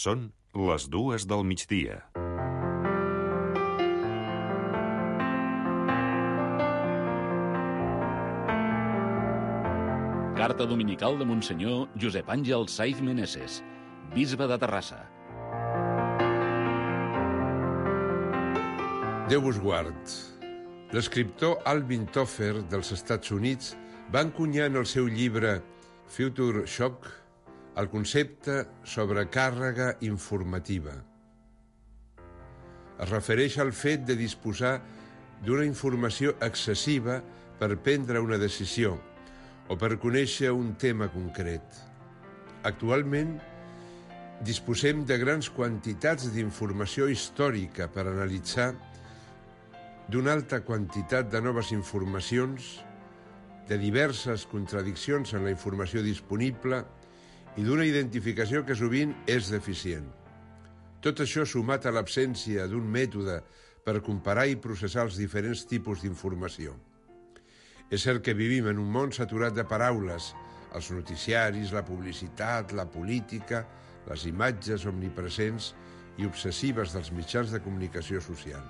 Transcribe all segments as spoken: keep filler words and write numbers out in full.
Són les dues del migdia. Carta dominical de Monsenyor Josep Àngel Saiz Meneses, bisbe de Terrassa. Déu vos guard. L'escriptor Alvin Toffler dels Estats Units va encunyar en el seu llibre Future Shock el concepte sobre càrrega informativa. Es refereix al fet de disposar d'una informació excessiva per prendre una decisió o per conèixer un tema concret. Actualment, disposem de grans quantitats d'informació històrica per analitzar d'una alta quantitat de noves informacions, de diverses contradiccions en la informació disponible i d'una identificació que sovint és deficient. Tot això sumat a l'absència d'un mètode per comparar i processar els diferents tipus d'informació. És cert que vivim en un món saturat de paraules, els noticiaris, la publicitat, la política, les imatges omnipresents i obsessives dels mitjans de comunicació social.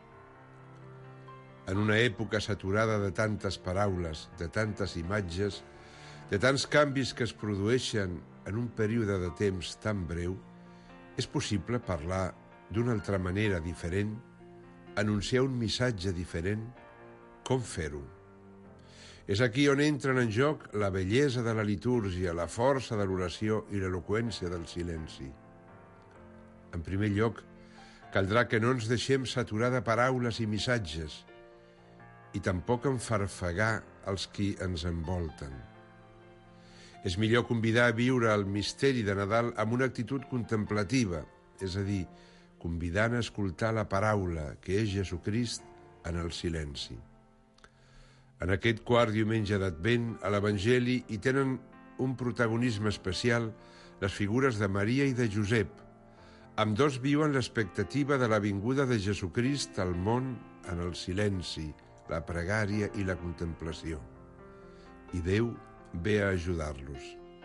En una època saturada de tantes paraules, de tantes imatges, de tants canvis que es produeixen en un període de temps tan breu, és possible parlar d'una altra manera diferent, anunciar un missatge diferent, com fer-ho? És aquí on entren en joc la bellesa de la litúrgia, la força de l'oració i l'eloqüència del silenci. En primer lloc, caldrà que no ens deixem saturar de paraules i missatges i tampoc enfarfegar els qui ens envolten. És millor convidar a viure el misteri de Nadal amb una actitud contemplativa, és a dir, convidant a escoltar la paraula, que és Jesucrist, en el silenci. En aquest quart diumenge d'Advent, a l'Evangeli hi tenen un protagonisme especial les figures de Maria i de Josep. Ambdós viuen l'expectativa de la vinguda de Jesucrist al món en el silenci, la pregària i la contemplació. I Déu ve a ajudar-los.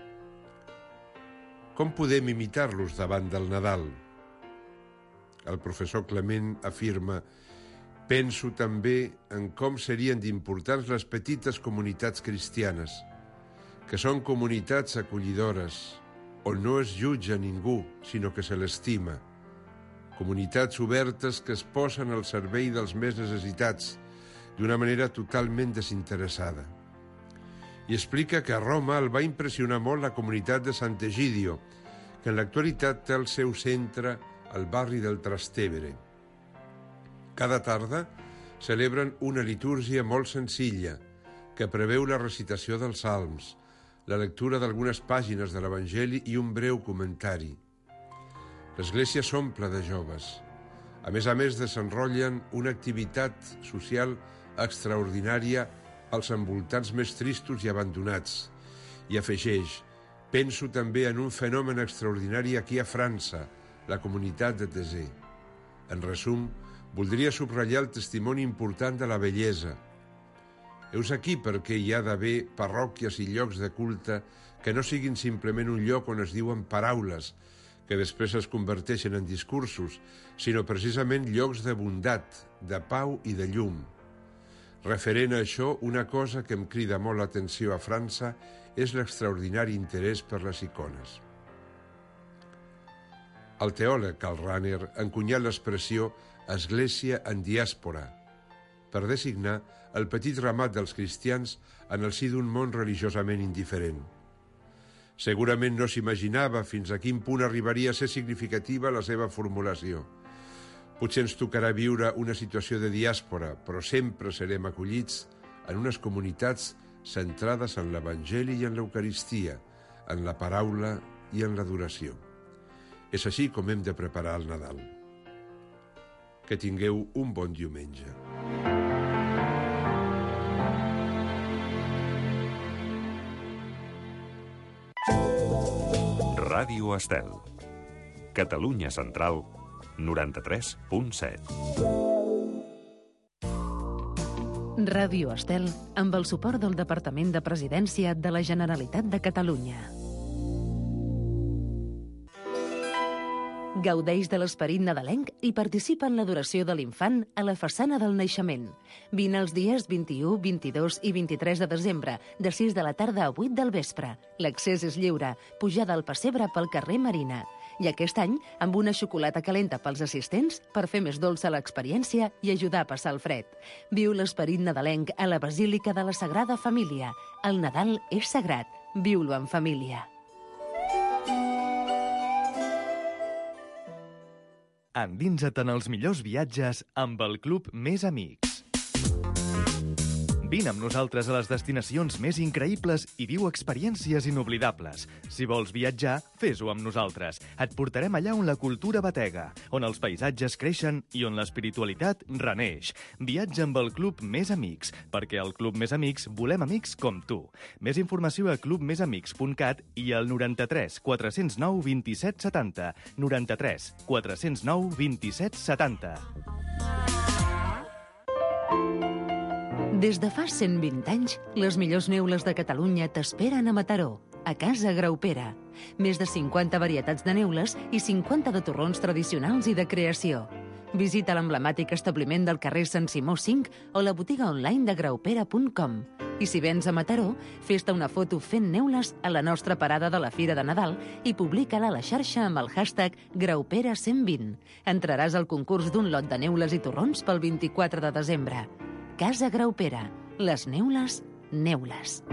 Com podem imitar-los davant del Nadal? El professor Clement afirma: penso també en com serien d'importants les petites comunitats cristianes, que són comunitats acollidores, on no es jutja ningú, sinó que se l'estima. Comunitats obertes que es posen al servei dels més necessitats, d'una manera totalment desinteressada. I explica que a Roma el va impressionar molt la comunitat de Sant'Egidio, que en l'actualitat té el seu centre al barri del Trastevere. Cada tarda celebren una litúrgia molt senzilla, que preveu la recitació dels salms, la lectura d'algunes pàgines de l'Evangeli i un breu comentari. L'església s'omple de joves. A més a més, desenrotllen una activitat social extraordinària als envoltants més tristos i abandonats. I afegeix: penso també en un fenomen extraordinari aquí a França, la comunitat de Taizé. En resum, voldria subratllar el testimoni important de la bellesa. Heus aquí perquè hi ha d'haver parròquies i llocs de culte que no siguin simplement un lloc on es diuen paraules, que després es converteixen en discursos, sinó precisament llocs de bondat, de pau i de llum. Referent a això, una cosa que em crida molt l'atenció a França és l'extraordinari interès per les icones. El teòleg Karl Rahner ha encunyat l'expressió «església en diàspora» per designar el petit ramat dels cristians en el si d'un món religiosament indiferent. Segurament no s'imaginava fins a quin punt arribaria a ser significativa la seva formulació. Potser ens tocarà viure una situació de diàspora, però sempre serem acollits en unes comunitats centrades en l'Evangeli i en l'Eucaristia, en la paraula i en l'adoració. És així com hem de preparar el Nadal. Que tingueu un bon diumenge. Ràdio Estel. Catalunya Central, noranta-tres punt set. Ràdio Estel, amb el suport del Departament de Presidència de la Generalitat de Catalunya. Gaudeix de l'esperit nadalenc i participa en l'adoració de l'infant a la façana del naixement. Vine els dies vint-i-u, vint-i-dos i vint-i-tres de desembre, de sis de la tarda a vuit del vespre. L'accés és lliure, pujada al pessebre pel carrer Marina. I aquest any, amb una xocolata calenta pels assistents per fer més dolça l'experiència i ajudar a passar el fred. Viu l'esperit nadalenc a la Basílica de la Sagrada Família. El Nadal és sagrat. Viu-lo en família. Endinsa't en els millors viatges amb el Club Més Amics. Vine amb nosaltres a les destinacions més increïbles i viu experiències inoblidables. Si vols viatjar, fes-ho amb nosaltres. Et portarem allà on la cultura batega, on els paisatges creixen i on l'espiritualitat reneix. Viatja amb el Club Més Amics, perquè al Club Més Amics volem amics com tu. Més informació a club més amics punt cat i al noranta-tres quatre zero nou vint-i-set setanta. noranta-tres quatre zero nou vint-i-set setanta. Des de fa cent vint anys, les millors neules de Catalunya t'esperen a Mataró, a Casa Graupera. Més de cinquanta varietats de neules i cinquanta de torrons tradicionals i de creació. Visita l'emblemàtic establiment del carrer Sant Simó cinc o la botiga online de graupera punt com. I si vens a Mataró, fes-te una foto fent neules a la nostra parada de la Fira de Nadal i publica-la a la xarxa amb el hashtag Graupera cent vint. Entraràs al concurs d'un lot de neules i torrons pel vint-i-quatre de desembre. Casa Graupera. Les neules, neules.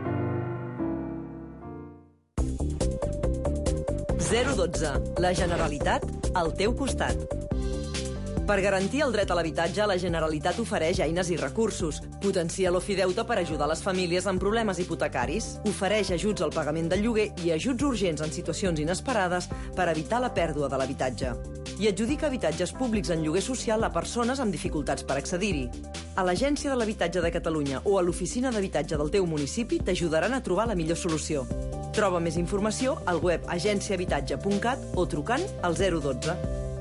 zero dotze. La Generalitat al teu costat. Per garantir el dret a l'habitatge, la Generalitat ofereix eines i recursos. Potencia l'ofideute per ajudar les famílies amb problemes hipotecaris. Ofereix ajuts al pagament del lloguer i ajuts urgents en situacions inesperades per evitar la pèrdua de l'habitatge. I adjudica habitatges públics en lloguer social a persones amb dificultats per accedir-hi. A l'Agència de l'Habitatge de Catalunya o a l'Oficina d'Habitatge del teu municipi t'ajudaran a trobar la millor solució. Troba més informació al web agència habitatge punt cat o trucant al zero dotze.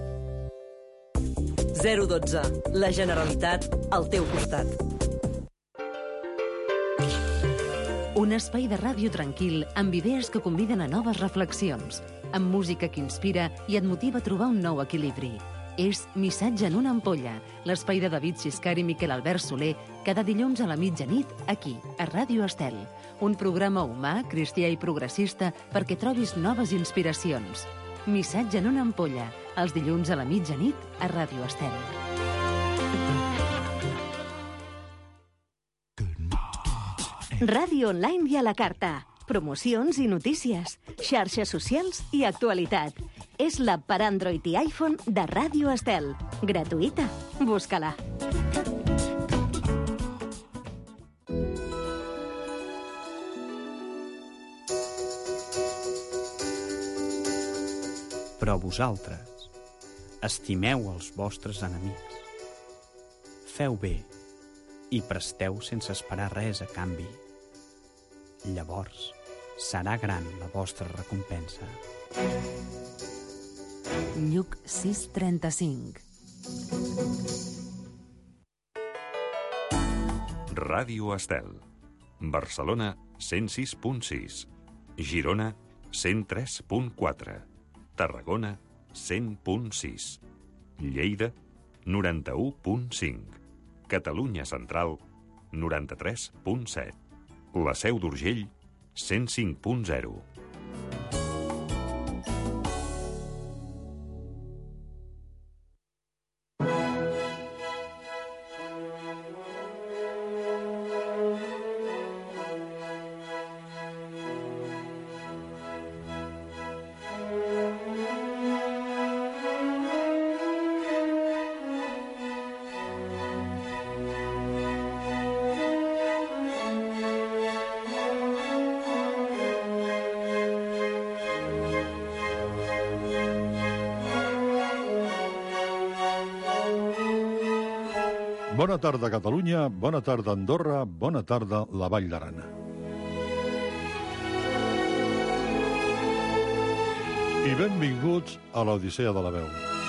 zero dotze. La Generalitat al teu costat. Un espai de ràdio tranquil amb idees que conviden a noves reflexions, amb música que inspira i et motiva a trobar un nou equilibri. És Missatge en una ampolla, l'espai de David Xiscar i Miquel Albert Soler, cada dilluns a la mitjanit, aquí, a Ràdio Estel. Un programa humà, cristià i progressista perquè trobis noves inspiracions. Missatge en una ampolla, els dilluns a la mitjanit, a Ràdio Estel. Ràdio online i a la carta. Promocions i notícies, xarxes socials i actualitat. És l'app per Android i iPhone de Ràdio Estel. Gratuïta. Busca-la. Però vosaltres estimeu els vostres enemics. Feu bé i presteu sense esperar res a canvi. Llavors serà gran la vostra recompensa. Lluc sis trenta-cinc. Ràdio Estel. Barcelona cent sis punt sis. Girona cent tres punt quatre. Tarragona cent punt sis. Lleida noranta-u punt cinc. Catalunya Central noranta-tres punt set. La Seu d'Urgell cent cinc punt zero. Bona tarda, Catalunya, bona tarda, Andorra, bona tarda, la Vall d'Aran. I benvinguts a l'Odissea de la Veu.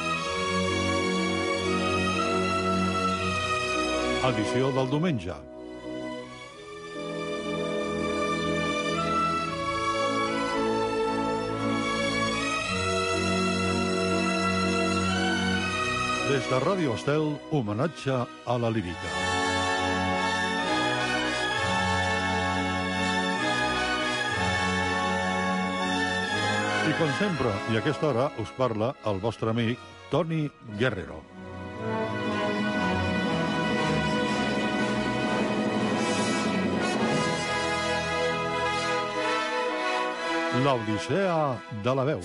Edició del diumenge. Des de Ràdio Estel, homenatge a la lírica. I com sempre, i a aquesta hora us parla el vostre amic Toni Guerrero. L'Odissea de la veu.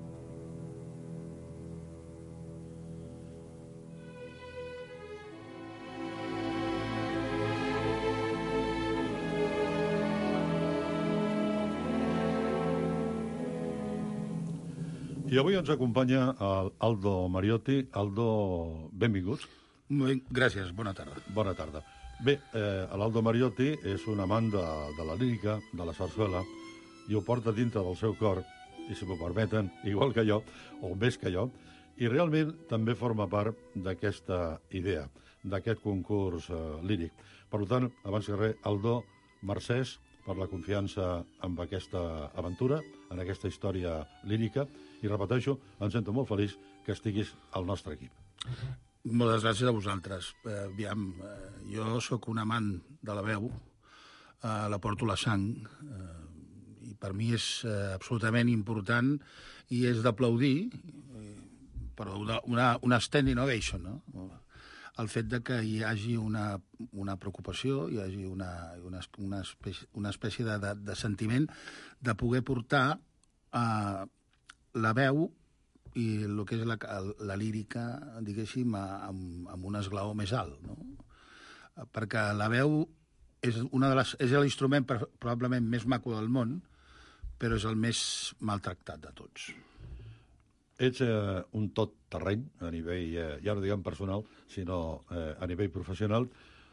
I avui ens acompanya el Aldo Mariotti. Aldo, benvinguts. Bé, gràcies, bona tarda. Bona tarda. Bé, eh, l'Aldo Mariotti és un amant de, de la lírica, de la sarsuela, i ho porta dintre del seu cor, i si m'ho permeten, igual que jo, o més que jo, i realment també forma part d'aquesta idea, d'aquest concurs eh, líric. Per tant, abans que res, Aldo, mercès per la confiança en aquesta aventura, en aquesta història lírica, i repeteixo, em sento molt feliç que estiguis al nostre equip. Moltes gràcies a vosaltres. Eh, aviam, eh, jo sóc un amant de la veu, eh, la porto la sang, eh, i per mi és eh, absolutament important i és d'aplaudir, eh, però una, una, una standing ovation, no? El fet de que hi hagi una, una preocupació, hi hagi una, una, una, espècie, una espècie de, de, de sentiment de poder portar eh, la veu i el que és la, la lírica, diguéssim, amb, amb un esglaó més alt, no? Perquè la veu és, una de les, és l'instrument probablement més maco del món, però és el més maltractat de tots. Ets eh, un tot terreny a nivell, eh, ja no diguem personal, sinó eh, a nivell professional,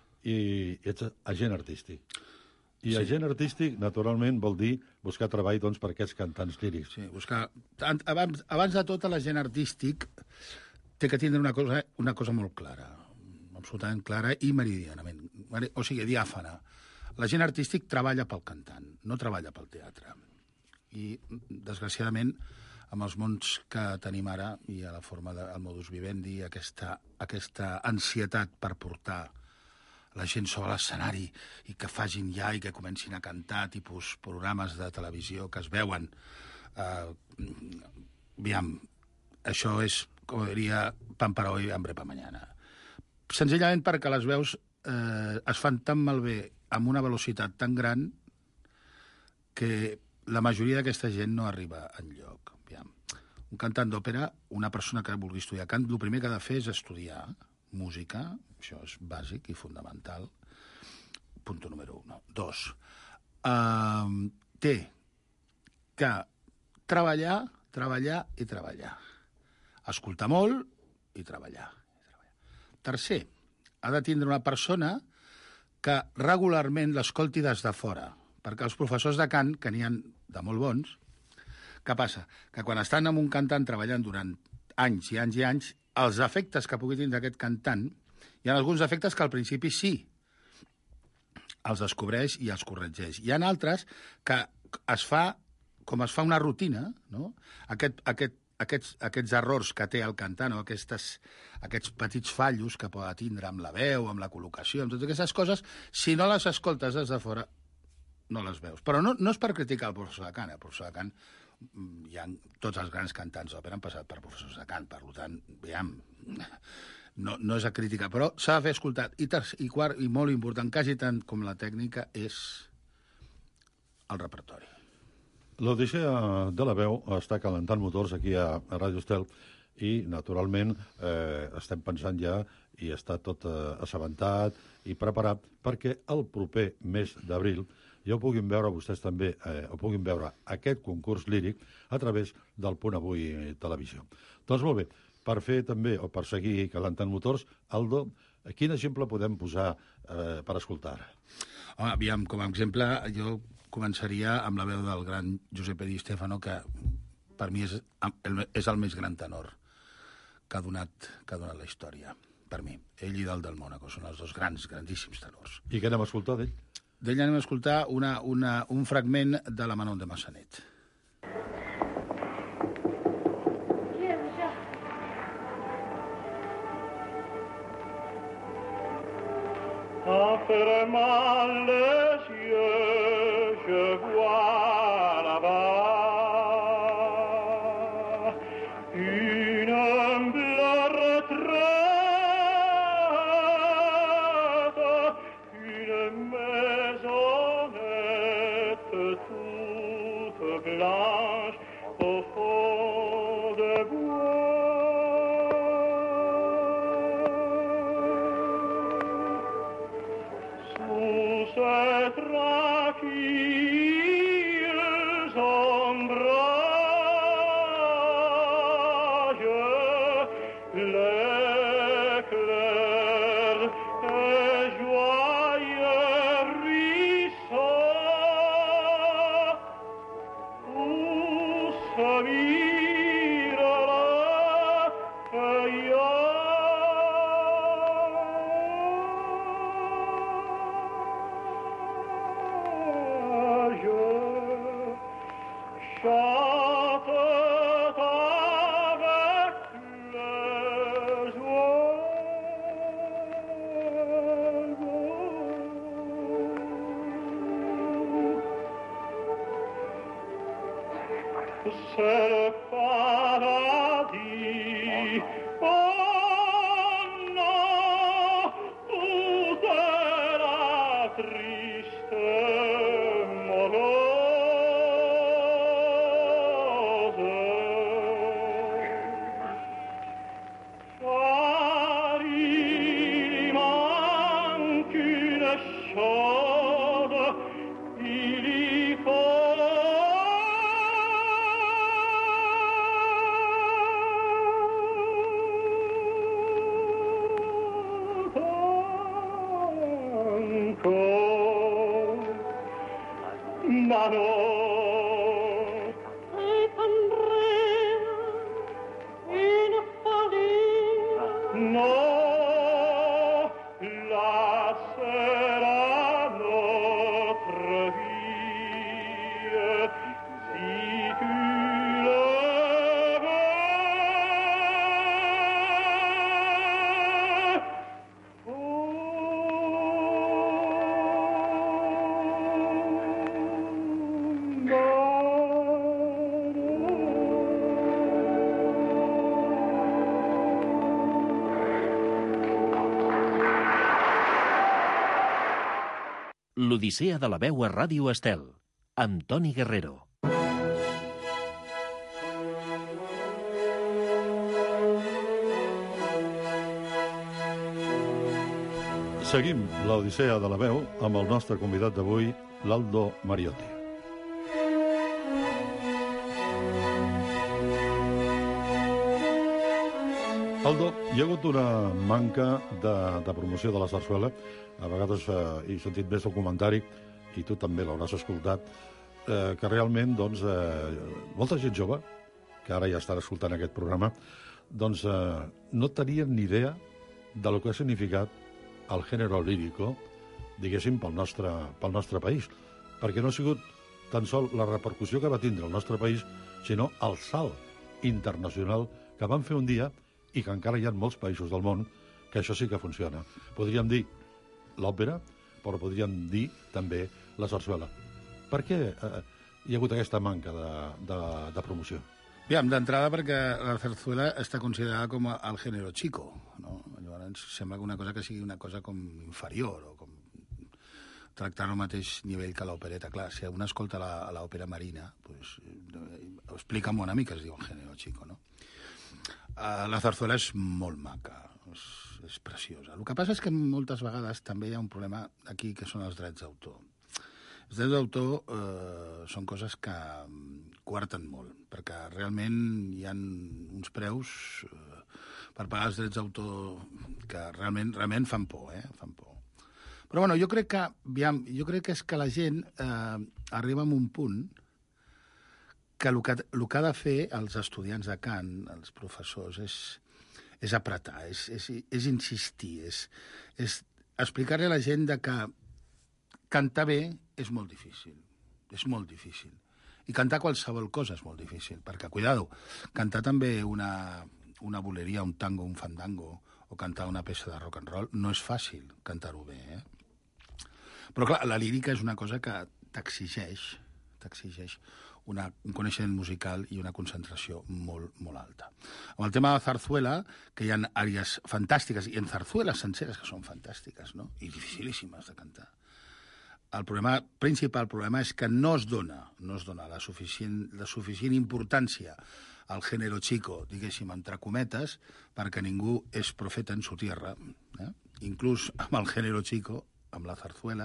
i ets agent artístic. I sí. Agent artístic, naturalment, vol dir buscar treball doncs, per aquests cantants lírics. Sí, buscar... Abans, abans de tot, l'agent artístic té que tindre una cosa, una cosa molt clara, absolutament clara i meridianament, o sigui, diàfana. L'agent artístic treballa pel cantant, no treballa pel teatre. I, desgraciadament, amb els mons que tenim ara i a la forma del modus vivendi, aquesta, aquesta ansietat per portar la gent sobre l'escenari i que facin ja i que comencin a cantar tipus programes de televisió que es veuen. Uh, aviam, això és, com diria, pan para hoy, hambre para mañana. Senzillament perquè les veus eh, es fan tan malbé amb una velocitat tan gran que la majoria d'aquesta gent no arriba enlloc. Aviam. Un cantant d'òpera, una persona que vulgui estudiar cant, el primer que ha de fer és estudiar música, això és bàsic i fundamental. Punto número uno. Dos, uh, té que treballar, treballar i treballar. Escoltar molt i treballar. I treballar. Tercer, ha de tindre una persona que regularment l'escolti des de fora, perquè els professors de cant, que n'hi ha de molt bons, què passa? Que quan estan amb un cantant treballant durant anys i anys i anys, els efectes que pugui tindre aquest cantant, hi ha alguns efectes que al principi sí, els descobreix i els corregeix. Hi ha altres que es fa, com es fa una rutina, no? Aquest, aquest, aquests, aquests errors que té el cantant o aquestes, aquests petits fallos que pot tindre amb la veu, amb la col·locació, amb totes aquestes coses, si no les escoltes des de fora, no les veus. Però no, no és per criticar el professor de cant. El professor de cant, hi ha, tots els grans cantants d'òpera han passat per professors de cant, per tant, veiem, no, no és a criticar, però s'ha de fer escoltat. I, terç, i quart, i molt important, quasi tant com la tècnica, és el repertori. L'Odissea de la veu està calentant motors aquí a, a Ràdio Estel i, naturalment, eh, estem pensant ja i està tot eh, assabentat i preparat perquè el proper mes d'abril ja ho puguin veure vostès també, eh, ho puguin veure aquest concurs líric a través del Punt Avui Televisió. Doncs molt bé, per fer també, o per seguir calentant motors, Aldo, quin exemple podem posar eh, per escoltar? Home, aviam, com a exemple, jo començaria amb la veu del gran Giuseppe Di Stefano, que per mi és el, és el més gran tenor que ha donat, que ha donat la història, per mi. Ell i del del Mònaco són els dos grans, grandíssims tenors. I què anem a escoltar d'ell? D'ell anem a escoltar una, una, un fragment de la Manon de Massanet. fermant les yeux, je vois là-bas une humble retraite, une maisonnette toute blanche au fond de bois. Cette tranquille ombrage, l'éclair et joyeux ruisseau, où se mire le feuillage. Chante avec les oiseaux. C'est le paradis. Oh non, toute la triste morose. L'Odissea de la veu a Ràdio Estel, amb Toni Guerrero. Seguim l'Odissea de la veu amb el nostre convidat d'avui, l'Aldo Mariotti. Aldo, hi ha hagut una manca de, de promoció de la sarsuela. A vegades eh, he sentit més el comentari, i tu també l'hauràs escoltat, eh, que realment doncs, eh, molta gent jove, que ara ja estan escoltant aquest programa, doncs eh, no tenien ni idea de lo que ha significat el género lírico, diguéssim, pel nostre, pel nostre país. Perquè no ha sigut tan sol la repercussió que va tindre el nostre país, sinó el salt internacional que van fer un dia i que encara hi ha molts països del món que això sí que funciona. Podríem dir l'òpera, però podríem dir també la sarsuela. Per què eh, hi ha hagut aquesta manca de, de, de promoció? Aviam, d'entrada perquè la zarzuela està considerada com el género chico, no? Llavors sembla que una cosa que sigui una cosa com inferior, o com tractar al mateix nivell que l'opereta. Clar, si un escolta l'òpera marina, pues, explica una mica es diu el género chico, no? Uh, la zarzuela és molt maca, és, és preciosa. El que passa és que moltes vegades també hi ha un problema aquí, que són els drets d'autor. Els drets d'autor eh, són coses que coarten molt, perquè realment hi ha uns preus eh, per pagar els drets d'autor que realment, realment fan por, eh? Fan por. Però bueno, jo crec que, aviam, jo crec que és que la gent eh, arriba a un punt que el que, el que ha de fer els estudiants de cant, els professors, és, és apretar, és, és, és insistir, és, és explicar-li a la gent de que cantar bé és molt difícil, és molt difícil. I cantar qualsevol cosa és molt difícil, perquè, cuidado, cantar també una, una boleria, un tango, un fandango, o cantar una peça de rock and roll, no és fàcil cantar-ho bé, eh? Però, clar, la lírica és una cosa que t'exigeix, t'exigeix una, un coneixement musical i una concentració molt, molt alta. Amb el tema de la zarzuela, que hi ha àrees fantàstiques, i en zarzueles senceres que són fantàstiques, no? I dificilíssimes de cantar. El problema principal problema és que no es dona, no es dona la suficient, la suficient importància al género chico, diguéssim, entre cometes, perquè ningú és profeta en su tierra, eh? Inclús amb el género chico, amb la zarzuela,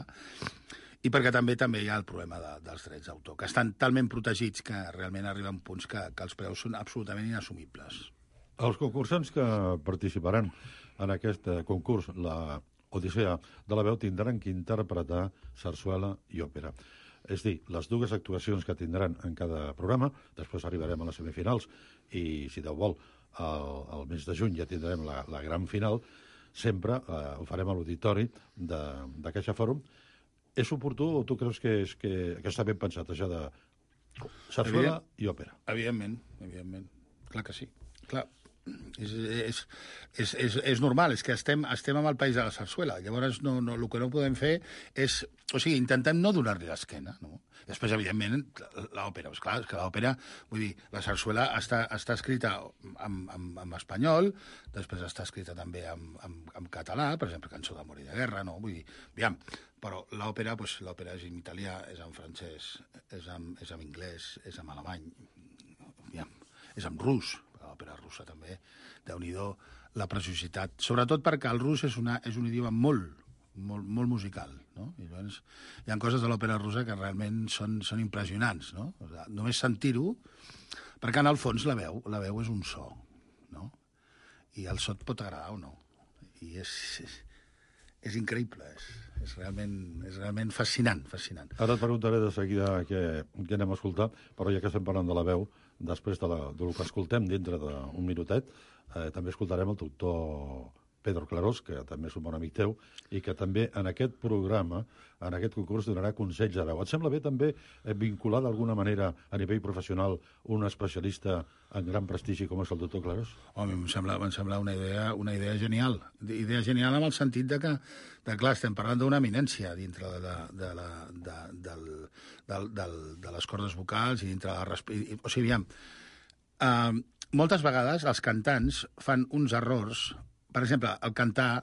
i perquè també també hi ha el problema de, dels drets d'autor, que estan talment protegits que realment arriben punts que, que els preus són absolutament inassumibles. Els concursants que participaran en aquest concurs, la Odissea de la veu, tindran que interpretar sarsuela i òpera. És dir, les dues actuacions que tindran en cada programa, després arribarem a les semifinals i, si Déu vol, el, el mes de juny ja tindrem la, la gran final, sempre eh, ho farem a l'auditori de, de Caixa Fòrum. És oportú o tu creus que, és, que, que està ben pensat, això de sarsuela i òpera? Evidentment, evidentment. Clar que sí. Clar, és, és, és, és, és normal, és que estem, estem en el país de la sarsuela. Llavors, no, no, el que no podem fer és... O sigui, intentem no donar-li l'esquena, no? Després, evidentment, l'òpera. És clar, és que l'òpera... Vull dir, la sarsuela està, està escrita en, en, en espanyol, després està escrita també en, en, en català, per exemple, Cançó d'amor i de guerra, no? Vull dir, aviam, però l'òpera, doncs, l'òpera és en italià, és en francès, és en, és en anglès, és en alemany, aviam, és en rus, l'òpera russa també, Déu-n'hi-do, la preciositat, sobretot perquè el rus és, una, és un idioma molt, molt, molt musical, no? I llavors hi ha coses de l'òpera russa que realment són, són impressionants, no? O sigui, només sentir-ho, perquè en el fons la veu, la veu és un so, no? I el so et pot agradar o no. I és, és, és increïble, és, és, realment, és realment fascinant, fascinant. Ara et preguntaré de seguida què, què anem a escoltar, però ja que estem parlant de la veu, després de, la, del que escoltem dintre d'un minutet, eh, també escoltarem el doctor Pedro Clarós, que també és un bon amic teu, i que també en aquest programa, en aquest concurs, donarà consells de veu. Et sembla bé també eh, vincular d'alguna manera a nivell professional un especialista en gran prestigi com és el doctor Clarós? Home, em sembla, em sembla una, idea, una idea genial. Idea genial en el sentit de que, de, clar, estem parlant d'una eminència dintre de, la, de, la, de, del, del, del, de les cordes vocals i dintre de la... Resp... O sigui, aviam, uh, moltes vegades els cantants fan uns errors. Per exemple, el cantar...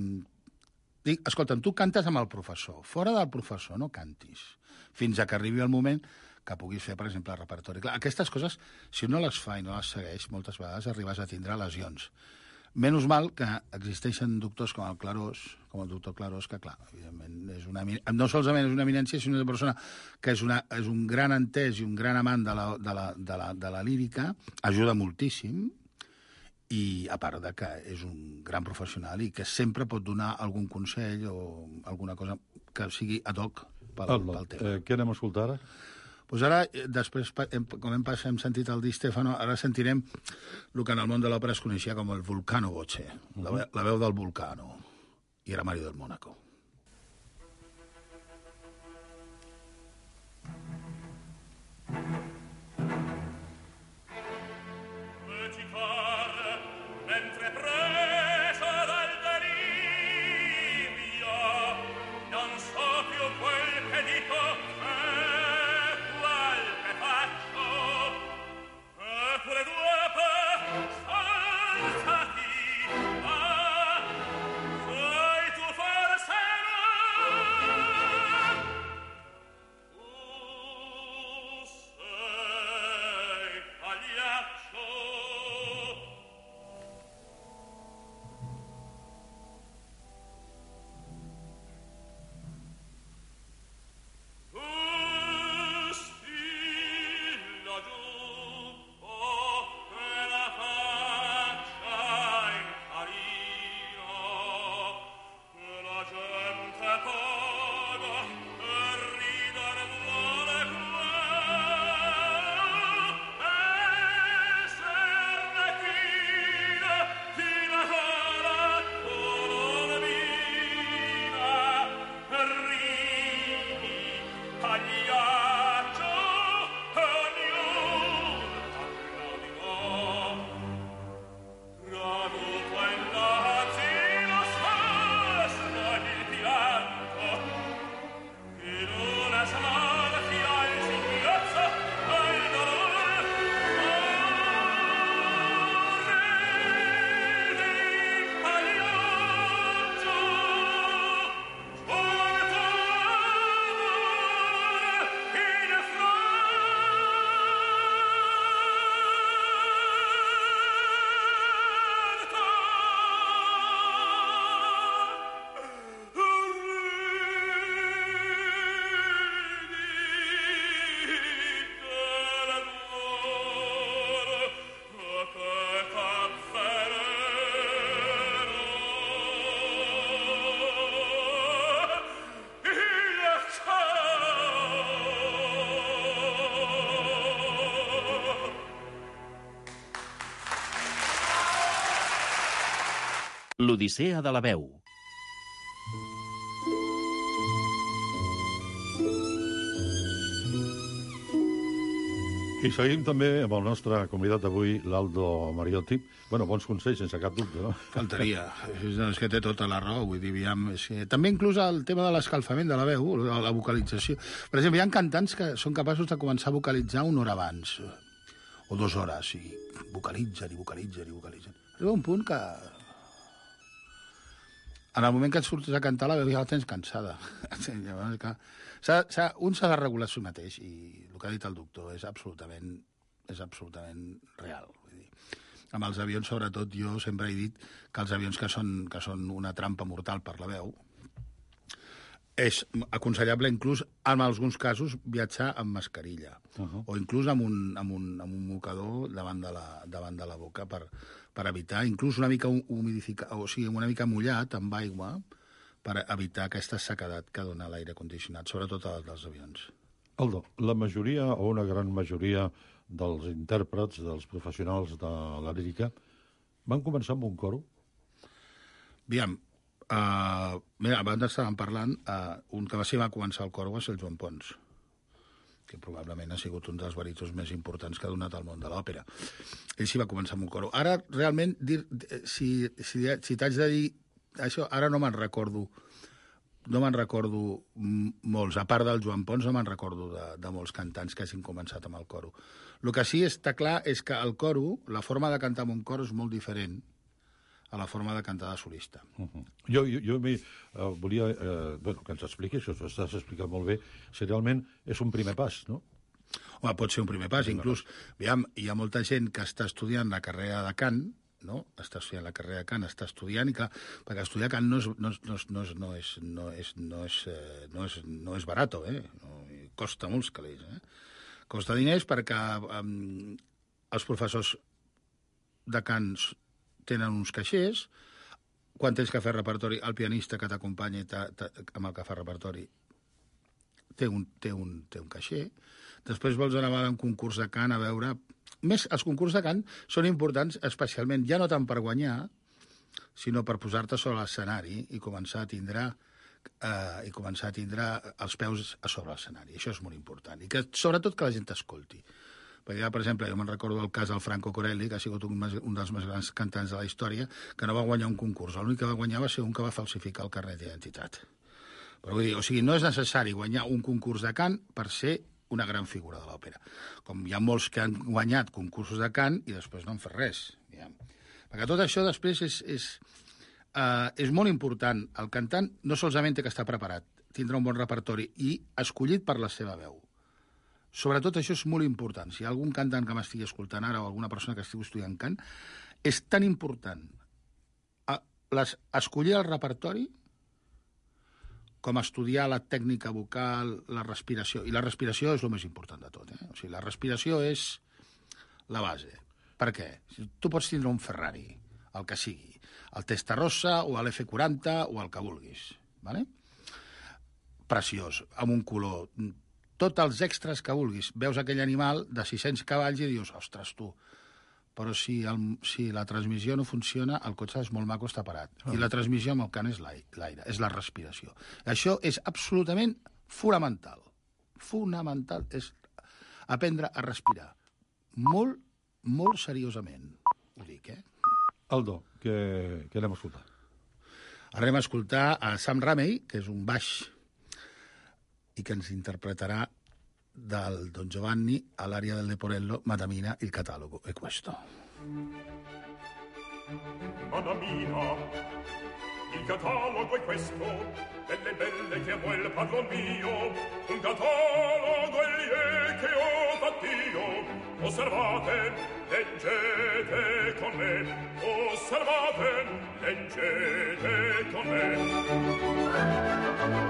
Dic, escolta'm, tu cantes amb el professor. Fora del professor no cantis. Fins a que arribi el moment que puguis fer, per exemple, el repertori. Clar, aquestes coses, si no les fa i no les segueix, moltes vegades arribes a tindre lesions. Menys mal que existeixen doctors com el Clarós, com el doctor Clarós, que, clar, evidentment, és una, no solament és una eminència, sinó una persona que és, una, és un gran entès i un gran amant de la, de la, de la, de la lírica, ajuda moltíssim, i a part de que és un gran professional i que sempre pot donar algun consell o alguna cosa que sigui ad hoc pel, pel tema. Eh, què anem a escoltar ara? Pues ara, després, com hem, hem sentit el Di Stefano, ara sentirem el que en el món de l'òpera es coneixia com el vulcano voce, uh-huh. la, la veu del vulcano, i era Mario del Mónaco. Sei tu forse L'Odissea de la veu. I seguim també amb el nostre convidat d'avui, l'Aldo Mariotti. Bueno, bons consells, sense cap dubte, no? Faltaria. És, és que té tota la raó, vull dir, aviam, és que... També inclús el tema de l'escalfament de la veu, la, la vocalització. Per exemple, hi ha cantants que són capaços de començar a vocalitzar una hora abans, o dues hores, i vocalitzen, i vocalitzen, i vocalitzen. Arriba un punt que... En el moment que et surts a cantar, la veu ja la tens cansada. Llavors, que... S'ha, s'ha, un s'ha de regular a si mateix, i el que ha dit el doctor és absolutament, és absolutament real. Vull dir. Amb els avions, sobretot, jo sempre he dit que els avions que són, que són una trampa mortal per la veu, és aconsellable inclús, en alguns casos, viatjar amb mascarilla, uh-huh. o inclús amb un, amb un, amb un mocador davant de la, davant de la boca per, per evitar, inclús una mica humidificat, o sigui, una mica mullat amb aigua, per evitar aquesta sequedat que dona l'aire condicionat, sobretot als dels avions. Aldo, la majoria o una gran majoria dels intèrprets, dels professionals de la lírica, van començar amb un coro? Aviam, uh, mira, abans estàvem parlant, uh, un que va ser va començar el coro va ser el Joan Pons, que probablement ha sigut un dels barítols més importants que ha donat al món de l'òpera. Ell sí va començar amb un coro. Ara, realment, dir, si, si, si t'haig de dir això, ara no me'n recordo, no me'n recordo molts, a part del Joan Pons, no me'n recordo de, de molts cantants que hagin començat amb el coro. El que sí està clar és que el coro, la forma de cantar amb un coro és molt diferent a la forma de cantar de solista. Uh-huh. Jo, jo, jo uh, volia uh, bueno, que ens expliqui, això ho estàs explicant molt bé, si realment és un primer pas, no? Home, pot ser un primer pas, inclús, aviam, hi ha molta gent que està estudiant la carrera de cant, no? Està estudiant la carrera de cant, està estudiant, i clar, perquè estudiar cant no és, no és, no és, no és, no és, no és, no és, no és barato, eh? No, costa molts calés, eh? Costa diners perquè um, els professors de cant tenen uns caixers, quan tens que fer repertori, el pianista que t'acompanya amb el que fa repertori té un, té un, té un caixer, després vols anar a un concurs de cant a veure... Més, els concursos de cant són importants especialment, ja no tant per guanyar, sinó per posar-te sobre l'escenari i començar a tindre eh, i començar a tindre els peus a sobre l'escenari. Això és molt important. I que, sobretot, que la gent t'escolti. Perquè, per exemple, jo me'n recordo el cas del Franco Corelli, que ha sigut un, un dels més grans cantants de la història, que no va guanyar un concurs. L'únic que va guanyar va ser un que va falsificar el carnet d'identitat. Però vull dir, o sigui, no és necessari guanyar un concurs de cant per ser una gran figura de l'òpera. Com hi ha molts que han guanyat concursos de cant i després no han fet res. Ja. Perquè tot això després és, és, uh, és molt important. El cantant no solament té que estar preparat, tindrà un bon repertori i escollit per la seva veu. Sobretot això és molt important. Si hi ha algun cantant que m'estigui escoltant ara o alguna persona que estigui estudiant cant, és tan important uh, les, escollir el repertori com estudiar la tècnica vocal, la respiració. I la respiració és el més important de tot. Eh? O sigui, la respiració és la base. Per què? Tu pots tindre un Ferrari, el que sigui, el Testarossa o l'F quaranta o el que vulguis. Vale? Preciós, amb un color. Tots els extras que vulguis. Veus aquell animal de sis-cents cavalls i dius, ostres, tu, però si, el, si la transmissió no funciona, el cotxe és molt maco, està parat. Oh. I la transmissió amb el cant és l'aire, és la respiració. Això és absolutament fonamental. Fonamental és aprendre a respirar. Molt, molt seriosament. Ho dic, eh? Aldo, què, què anem a escoltar? Anem a escoltar a Sam Ramey, que és un baix, i que ens interpretarà dal Don Giovanni all'aria del Leporello, Madamina, il catalogo è questo. Madamina, il catalogo è questo, delle belle che amo il padron mio, un catalogo egli che ho fatto io. Osservate, leggete con me, osservate, leggete con me.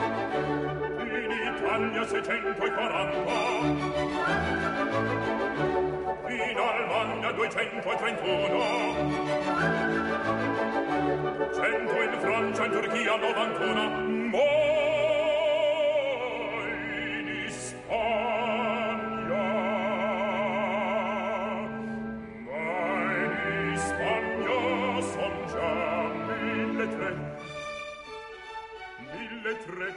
Italia seicentoquaranta, in Almania duecentotrentuno, cento in Francia, in Turchia novantuno, poi in Spagna, ma in Spagna son già tre,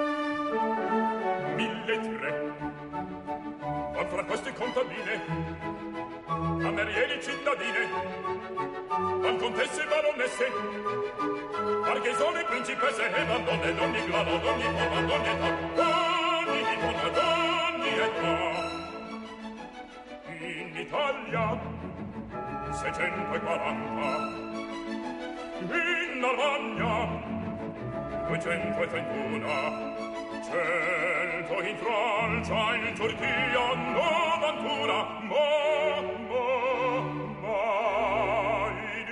mille tre. Van fra queste contadine, camerieri cittadine, van contesse baronesse, marchesone principesse e van donne d'ogni grado, d'ogni forma, d'ogni età, d'ogni forma, d'ogni età. In Italia seicentoquaranta, in Albania duecentotrentuno, cento in Francia, in Turchia novantuno, ma, ma, ma in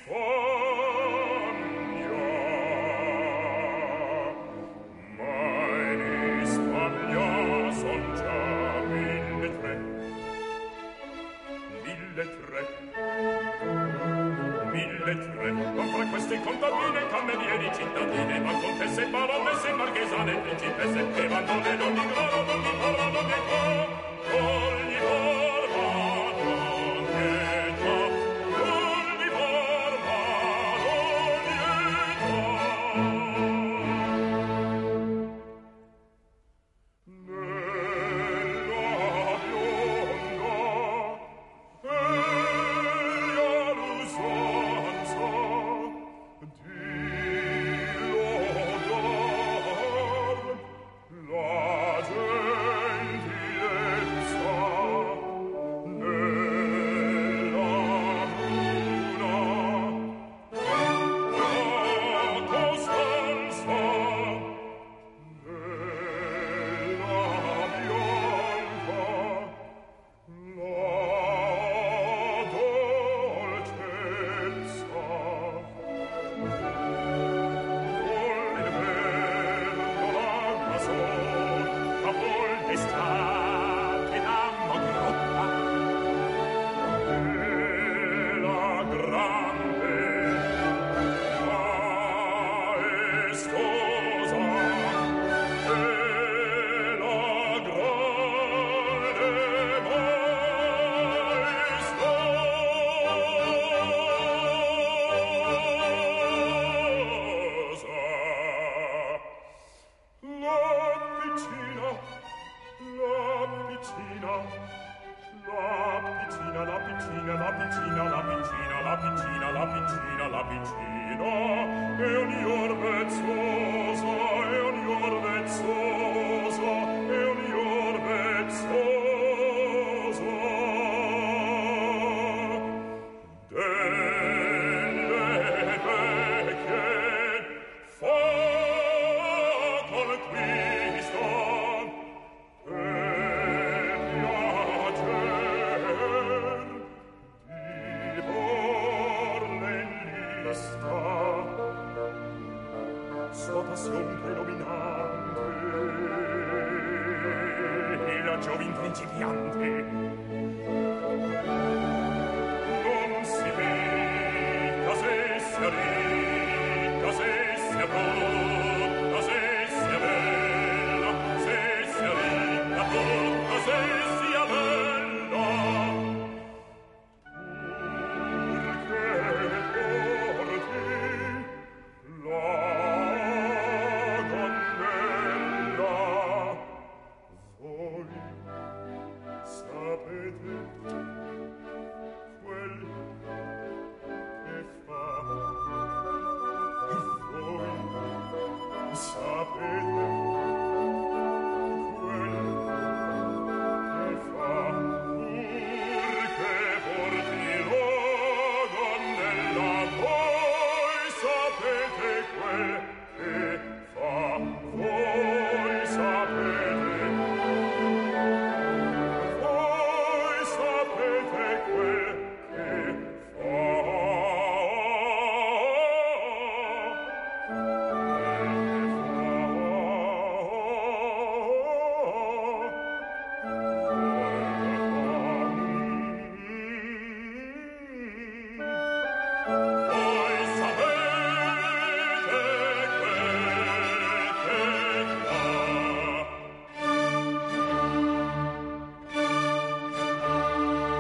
Spagna, ma in Spagna son già mille tre, mille tre, mille tre. Ma fra queste contadine, camerieri cittadine, ma contesse, baronesse, marchesane, principesse, che vanno le ogni grado, d'ogni forma, d'ogni età, ogni forma, d'ogni età, ogni forma, d'ogni età. Nella bionda eglia l'usanza di lodar la gentilezza nella bruna la costanza nella bianca la dolcezza. Vol il vento la sol, a vol d'estate d'ammo grotta, e la grande maestosa, e la grande maestosa. La piccina, la piccina, la piccina, la piccina, la piccina, la piccina, la piccina, la piccina, la piccina, e ogni or vezzosa, e ogni or vezzosa, e ogni or vezzosa. Delle vecchie fa col Cristo e piacer di porle in lista sua passion predominante e la giovin principiante non si dica se sia ricca, se sia brutta, se sia bella, se sia ricca, brutta, se sia bella, purché porti la gonnella. Voi sapete quel che fa, voi sapete quel che fa, purché porti la gonnella. Voi sapete quel che fa, voi sapete, voi sapete quel che fa. Voi sapete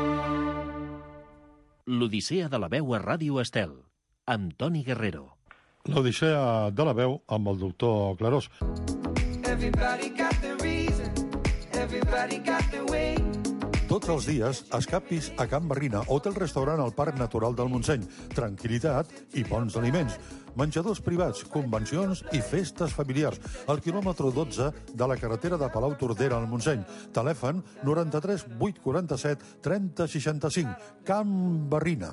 L'Odissea de la veu a Ràdio Estel, amb Toni Guerrero. L'Odissea de la veu amb el doctor Clarós. Tots els dies escapis a Can Barrina, hotel-restaurant al Parc Natural del Montseny. Tranquil·litat i bons aliments. Menjadors privats, convencions i festes familiars. Al quilòmetre dotze de la carretera de Palau-Tordera al Montseny. Telèfon noranta-tres vuit quaranta-set trenta seixanta-cinc. Can Barrina.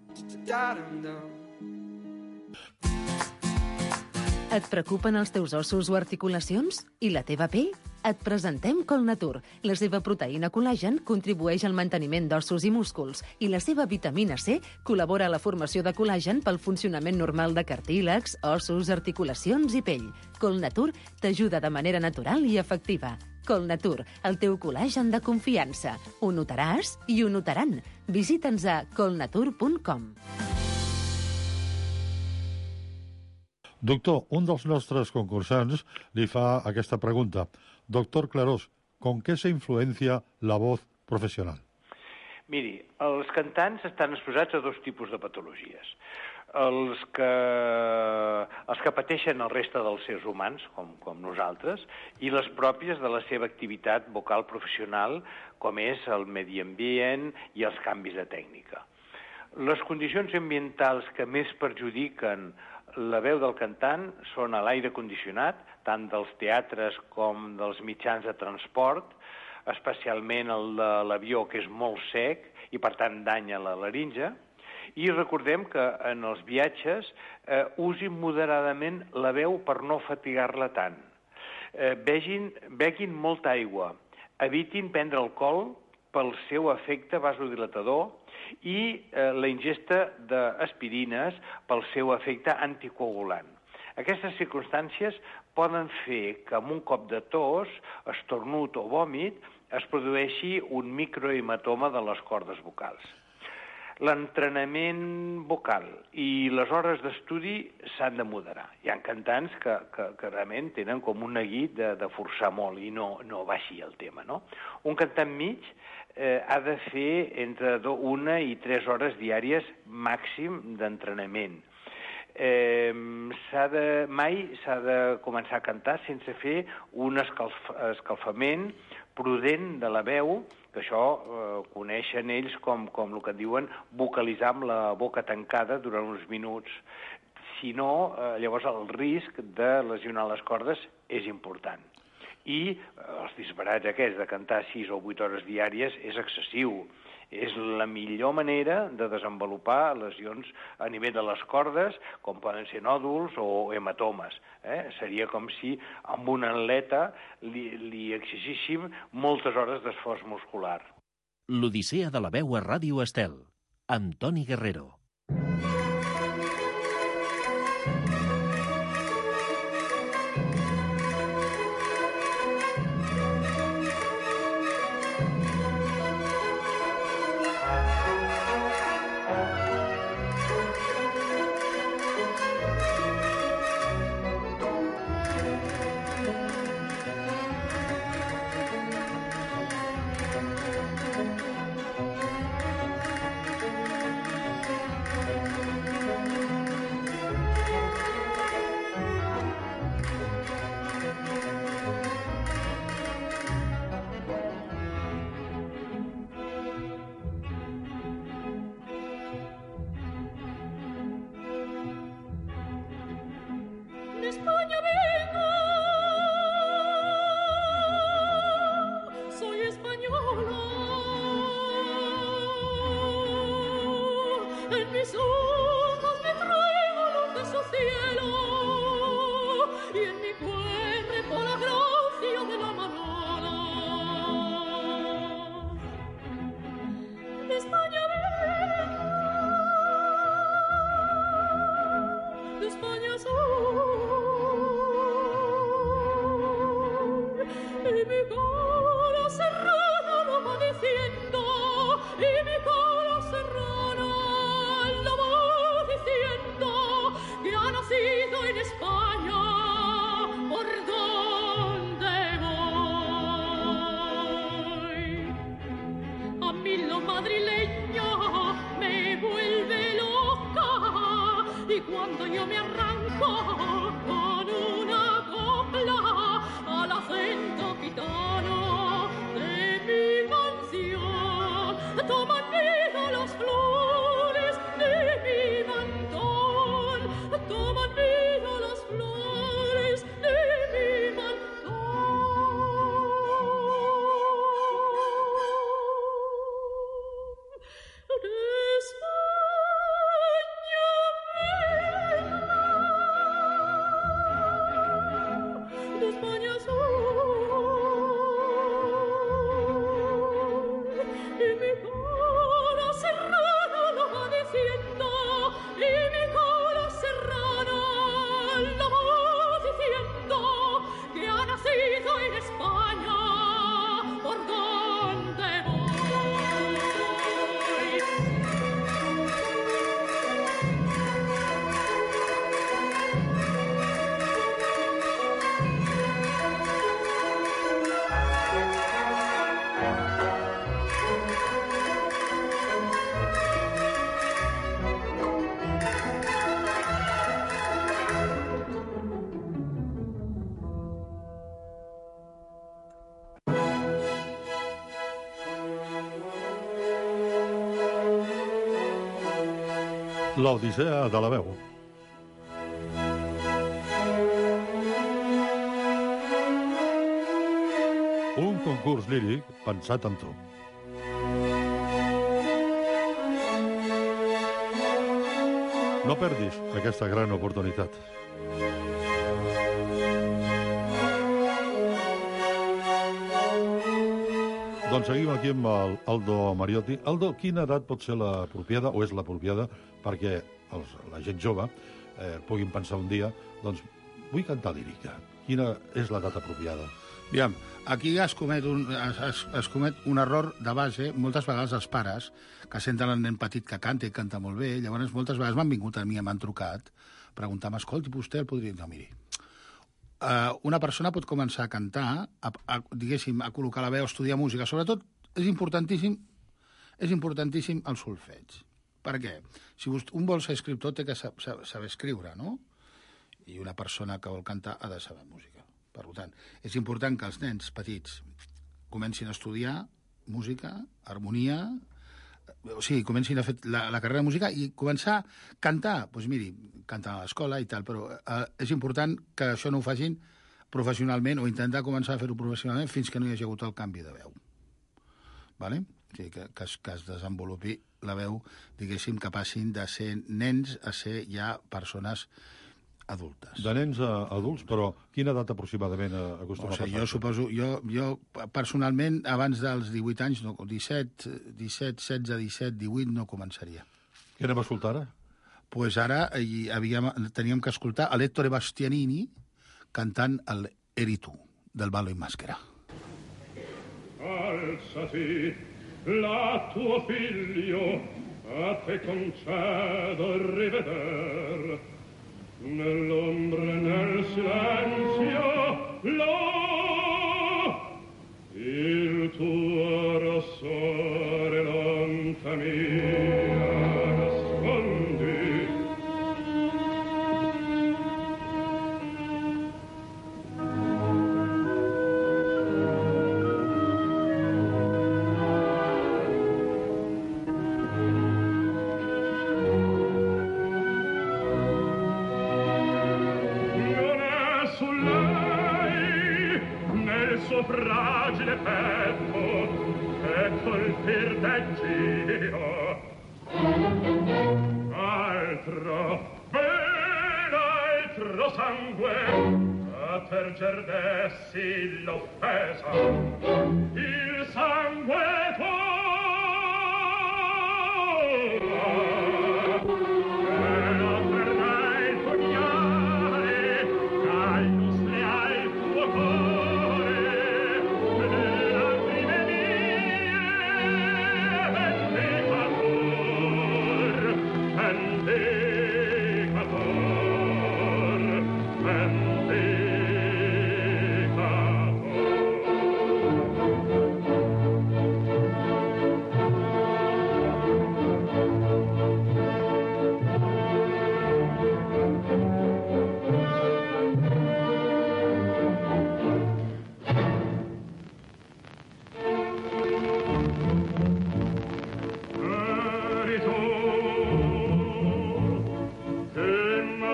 Et preocupen els teus ossos o articulacions? I la teva pell? Et presentem Colnatur. La seva proteïna col·lagen contribueix al manteniment d'ossos i músculs i la seva vitamina C col·labora a la formació de col·lagen pel funcionament normal de cartílags, ossos, articulacions i pell. Colnatur t'ajuda de manera natural i efectiva. Colnatur, el teu col·lagen de confiança. Ho notaràs i ho notaran. Visita'ns a colnatur punt com. Doctor, un dels nostres concursants li fa aquesta pregunta. Doctor Clarós, ¿con qué se influencia la voz professional? Miri, els cantants estan exposats a dos tipus de patologies. Els que, els que pateixen el reste dels éssers humans, com, com nosaltres, i les pròpies de la seva activitat vocal professional, com és el medi ambient i els canvis de tècnica. Les condicions ambientals que més perjudiquen la veu del cantant són a l'aire condicionat, tant dels teatres com dels mitjans de transport, especialment el de l'avió, que és molt sec i, per tant, danya la laringe. I recordem que en els viatges eh, usin moderadament la veu per no fatigar-la tant. Eh, vegin, beguin molta aigua, evitin prendre alcohol pel seu efecte vasodilatador i eh, la ingesta d'aspirines pel seu efecte anticoagulant. Aquestes circumstàncies poden fer que amb un cop de tos, estornut o vòmit es produeixi un microhematoma de les cordes vocals. L'entrenament vocal i les hores d'estudi s'han de moderar. Hi ha cantants que, que, que realment tenen com un neguit de, de forçar molt i no, no va així el tema, no? Un cantant mig eh, ha de fer entre una i tres hores diàries màxim d'entrenament. Eh, s'ha de, mai s'ha de començar a cantar sense fer un escalf, escalfament prudent de la veu, que això eh, coneixen ells com, com el que diuen vocalitzar amb la boca tancada durant uns minuts. Si no, eh, llavors el risc de lesionar les cordes és important. I eh, els disbarats aquests de cantar sis o vuit hores diàries és excessiu. És la millor manera de desenvolupar lesions a nivell de les cordes, com poden ser nòduls o hematomes. Eh? Seria com si amb un atleta li, li exigíssim moltes hores d'esforç muscular. L'Odissea de la veu a Ràdio Estel, amb Toni Guerrero. España vengo, soy española, en mis ojos me traigo luz de su cielo y en mi cuerpo la gracia de la Manala. De España vengo, de España soy. Y mi cara serrana lo va diciendo, y mi cara serrana lo va diciendo, que ha nacido en España, por donde voy. A mí lo madrileño me vuelve loca, y y cuando yo me arranco con una copla al acento gitano de mi canción, toman vida las flores de mi mantón, toman vida las flores de mi mantón. De España sol, y mi cola serrana lo va diciendo, y mi cola serrana lo va diciendo, que ha nacido en España, por donde voy. L'Odissea de la veu. Un concurs líric pensat en tu. No perdis aquesta gran oportunitat. Doncs seguim aquí amb el Aldo Mariotti. Aldo, quina edat pot ser l'apropiada, o és l'apropiada, perquè els, la gent jove eh, puguin pensar un dia, doncs, vull cantar lírica. Quina és l'edat apropiada? Aviam, aquí es comet, un, es, es, es comet un error de base, moltes vegades els pares, que senten el nen petit que canta i canta molt bé, llavors moltes vegades m'han vingut a mi, m'han trucat, preguntant-me, escolti, vostè el podria... No, miri, uh, una persona pot començar a cantar, a, a, diguéssim, a col·locar la veu, a estudiar música, sobretot és importantíssim, és importantíssim el solfeig. Per què? Si un vol ser escriptor té que saber escriure, no? I una persona que vol cantar ha de saber música. Per tant, és important que els nens petits comencin a estudiar música, harmonia, o sigui, comencin a fer la, la carrera de música i començar a cantar. Doncs pues miri, cantar a l'escola i tal, però eh, és important que això no ho facin professionalment o intentar començar a fer-ho professionalment fins que no hi hagi hagut el canvi de veu. Vale? O sigui, que, que, es, que es desenvolupi la veu, diguéssim, que passin de ser nens a ser ja persones adultes. De nens a adults, però quina edat aproximadament acostuma o sigui, a passar? Jo suposo, jo, jo personalment, abans dels divuit anys, no, disset, disset, setze, disset, divuit, no començaria. Què anem a escoltar ara? Doncs pues ara hi havíem, teníem que escoltar a l'Ettore Bastianini cantant el Eri tu, del Ballo in Maschera. Alzati, la tuo figlio a te concedo riveder, nell'ombra e nel silenzio là il tuo rossore lontanimia nascondi. Fragile petto e colpir d'agio altro ben altro sangue a terger dessi l'offesa il sangue tuo e lo perdai il pugnale all'ustre al tuo cuore.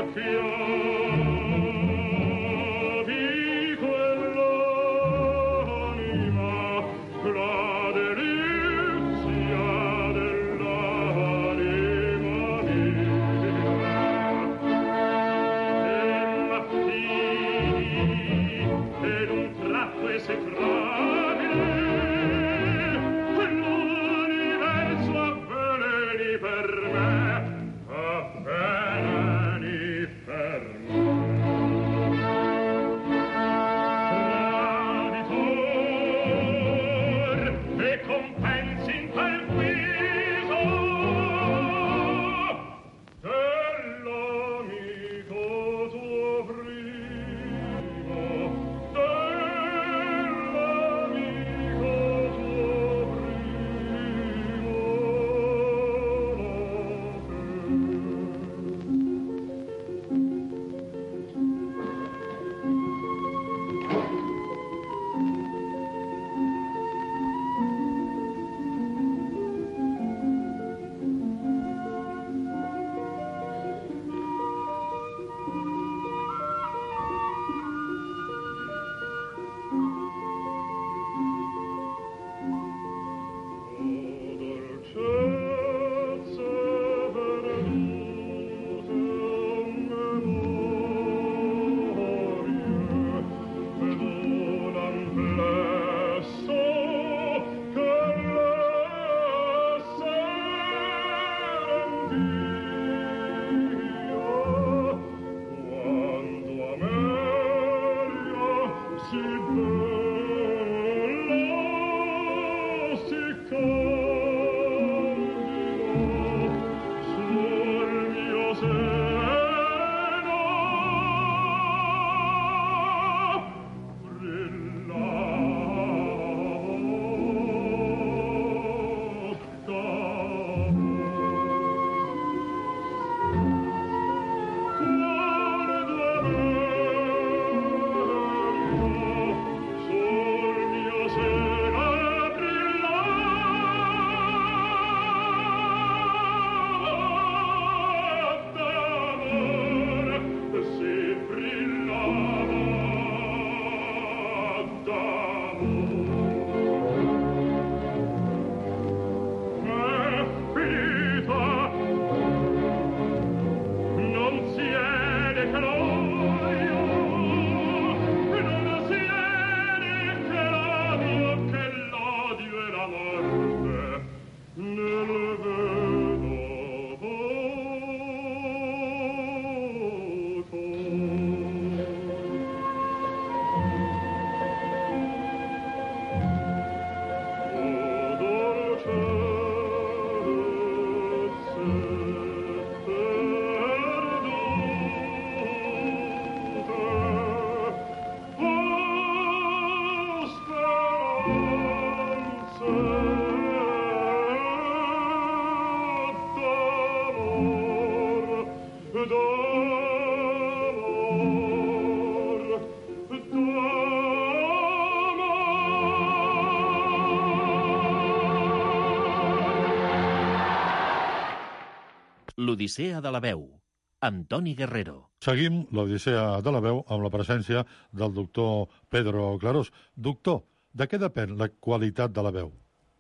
L'Odissea de la veu, amb Toni Guerrero. Seguim l'Odissea de la veu amb la presència del doctor Pedro Clarós. Doctor, de què depèn la qualitat de la veu?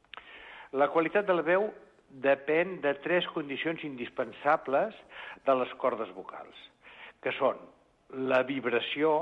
La qualitat de la veu depèn de tres condicions indispensables de les cordes vocals, que són la vibració,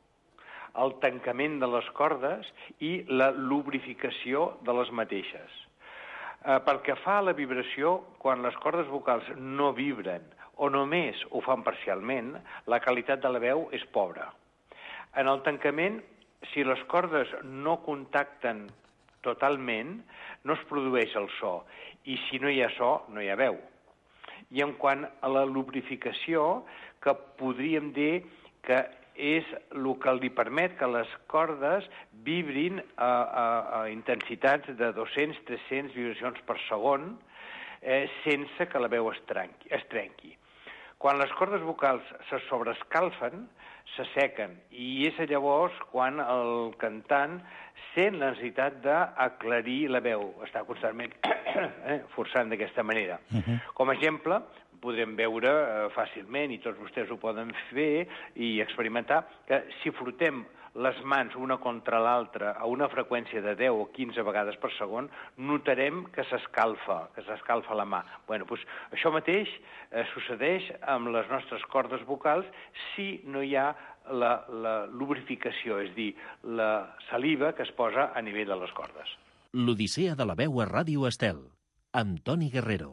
el tancament de les cordes i la lubrificació de les mateixes. Eh, pel que fa a la vibració, quan les cordes vocals no vibren o només ho fan parcialment, la qualitat de la veu és pobra. En el tancament, si les cordes no contacten totalment, no es produeix el so, i si no hi ha so, no hi ha veu. I en quant a la lubrificació, que podríem dir que és el que li permet que les cordes vibrin a, a, a intensitats de dos-cents a tres-cents vibracions per segon, eh, sense que la veu es trenqui, es trenqui. Quan les cordes vocals se sobrescalfen, s'assequen, i és llavors quan el cantant sent la necessitat d'aclarir la veu, està constantment eh, forçant d'aquesta manera. Uh-huh. Com a exemple, podrem veure eh, fàcilment, i tots vostès ho poden fer i experimentar, que si frotem les mans una contra l'altra a una freqüència de deu o quinze vegades per segon, notarem que s'escalfa, que s'escalfa la mà. Bueno, doncs això mateix eh, succeeix amb les nostres cordes vocals si no hi ha la, la lubrificació, és dir, la saliva que es posa a nivell de les cordes. L'Odissea de la veu a Ràdio Estel, amb Toni Guerrero.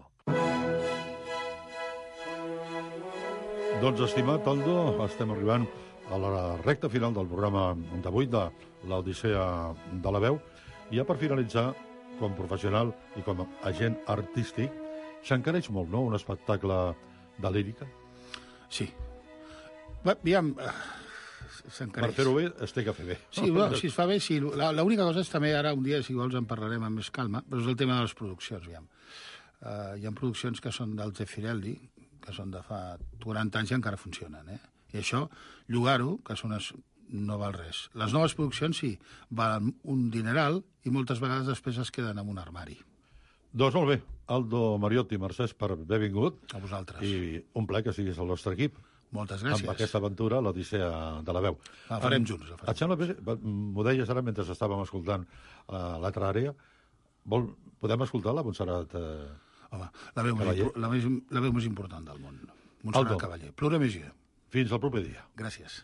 Doncs, estimat Aldo, estem arribant a la recta final del programa d'avui de l'Odissea de la veu. I ja per finalitzar, com professional i com a agent artístic, s'encareix molt, no?, un espectacle de lírica? Sí. Va, aviam, s'encareix. Per fer-ho bé, es té que fer bé. Sí, bueno, si es fa bé, sí. L'única cosa és també, ara un dia, si vols, en parlarem amb més calma, però és el tema de les produccions, aviam. Uh, hi ha produccions que són del Zeffirelli, que són de fa quaranta anys i encara funcionen, eh? I això, llogar-ho, que són es, no val res. Les noves produccions, sí, valen un dineral i moltes vegades després es queden en un armari. Doncs molt bé. Aldo Mariotti, mercès per haver vingut. A vosaltres. I un plaer que siguis al nostre equip. Moltes gràcies. Amb aquesta aventura, l'Odissea de la veu. La farem en, junts. La farem. Et sembla bé? M'ho deies ara mentre estàvem escoltant uh, l'altra àrea. Vol, podem escoltar la Montserrat uh, Home, la veu, més, la, més, la veu més important del món. Montserrat Cavaller. Plurimesia. Fins al proper dia. Gràcies.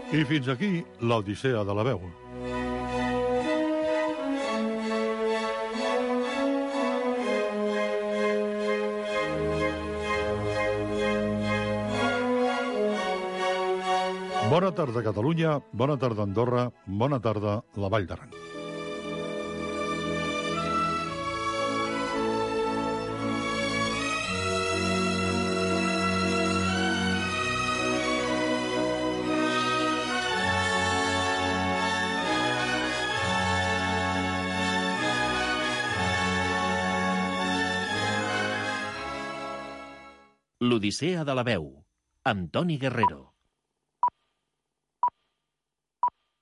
I fins aquí l'Odissea de la veu. Bona tarda, Catalunya, bona tarda, Andorra, bona tarda, la Vall d'Aran. L'Odissea de la veu, amb Toni Guerrero.